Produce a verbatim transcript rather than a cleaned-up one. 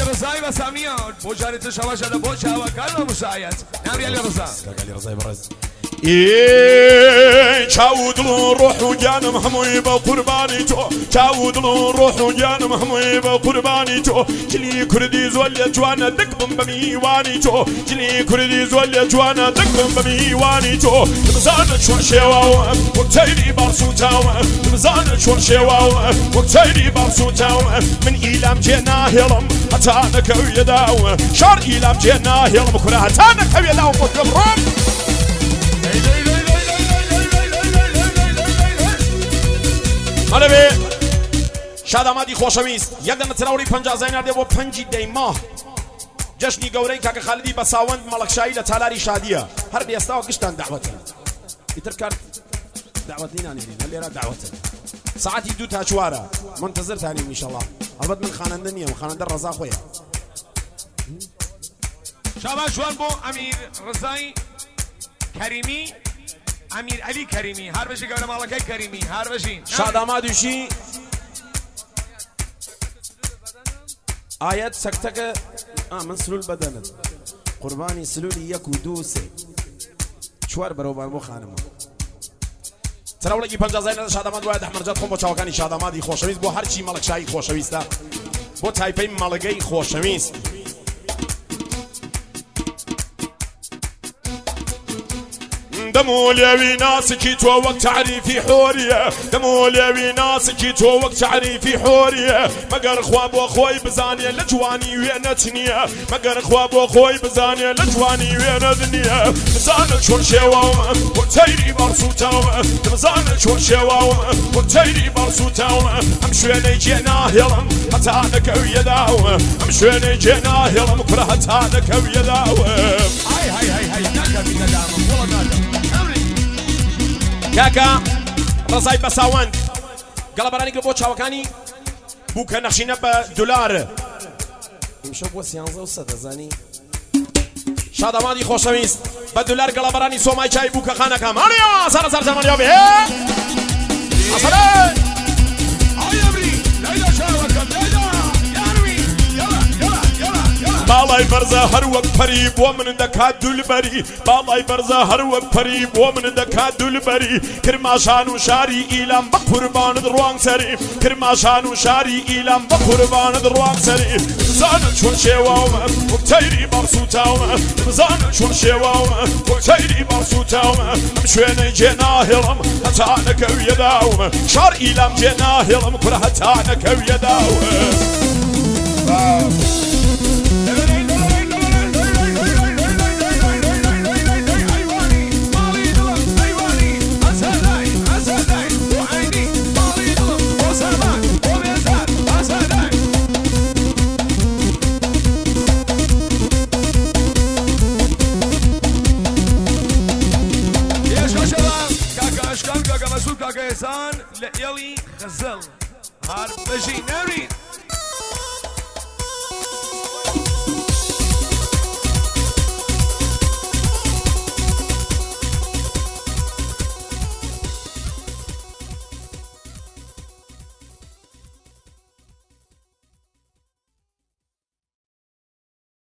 رضای بسامنیه بوجاری تو شما شده بوچه و کارم مساعد نمی علی رضا علی رضای برز إيه شاود الروح وجانم هموي بقرباني تو شاود الروح وجانم هموي بقرباني تو جلي كردي زول جوانا دقم بميواني تو جلي كردي زول جوانا دقم بميواني تو تمزان شون شواو وقتيني بارسو تاو تمزان شون شواو وقتيني بارسو تاو من إيلام جينا هلم حتى نكو يداو شار إيلام جينا هلم كره حتى نكو يداو مطلب مالبي شادامادی خوشویست یک دم تراوری پنجاه زینر دی و پنجی دیما جشنی گوری که خالدی بساوند ملکشایی لتالاری شادیه هر بیاستا و قشتن دعوتی ایتر کرد دعوتی نانی بین هلی را دعوتی ساعتی دو تاچواره منتظر تانیم ان شاء الله البته من خاننده نیم خاننده رضا خویا شاباش جوان بو امیر رضای کریمی امیر علی کریمی هر بشی گوره مالکای کریمی هر بشی شادامادیشی آیت سکتک آه من سلول بدنت قربانی سلولی یک و دو سه چوار بروبان بو خانم تراولگی پنجاه زینر شاداماد باید احمرجات خون با چاوکانی شادامادی خوشویست بو هر چی ملکشایی خوشویسته بو تایپی ملگی خوشویست دمولي ناسكي تو وقت تعريفي حوريه دمولي ناسكي تو وقت تعريفي حوريه مقر خواب واخوي بزانيه لجواني وين تنيه مقر خواب واخوي بزانيه لجواني وين دنيا مزانك شون شواو وتيري برسوتاو مزانك شون شواو وتيري برسوتاو امشويني جينا هلم حتى انك ويداو امشويني جينا هلم كره حتى انك ويداو هاي هاي هاي هاي ناكا بينا دامم والله ناكا كاكا رزاي بساوند قال براني قلبو تشاوكاني بوكا نخشينا بدولار يمشو بو سيانزا وسادة زاني شادامادي خوشويست بدولار قال براني سوماي چاي بوكا خانكا ماريا سارا سارا زمان يوبي أصلاً هاي أبري ليلة شاوكا ليلة ياروي يلا يلا يلا يلا بالاي برزا هر وقت قريب ومن دكا دولبري بالاي برزا هر وقت قريب ومن دكا دولبري كرماشان وشاري إيلام بقربان دروان سري كرماشان وشاري إيلام بقربان دروان سري زان شون شواو وقتيري برسوتاو زان شون شواو وقتيري برسوتاو مشويني جينا هلم هتانك ويداو شار إيلام جينا هلم كره هتانك ويداو كاكا مسؤول كاكا يسان يلي غزل هار بجي ناري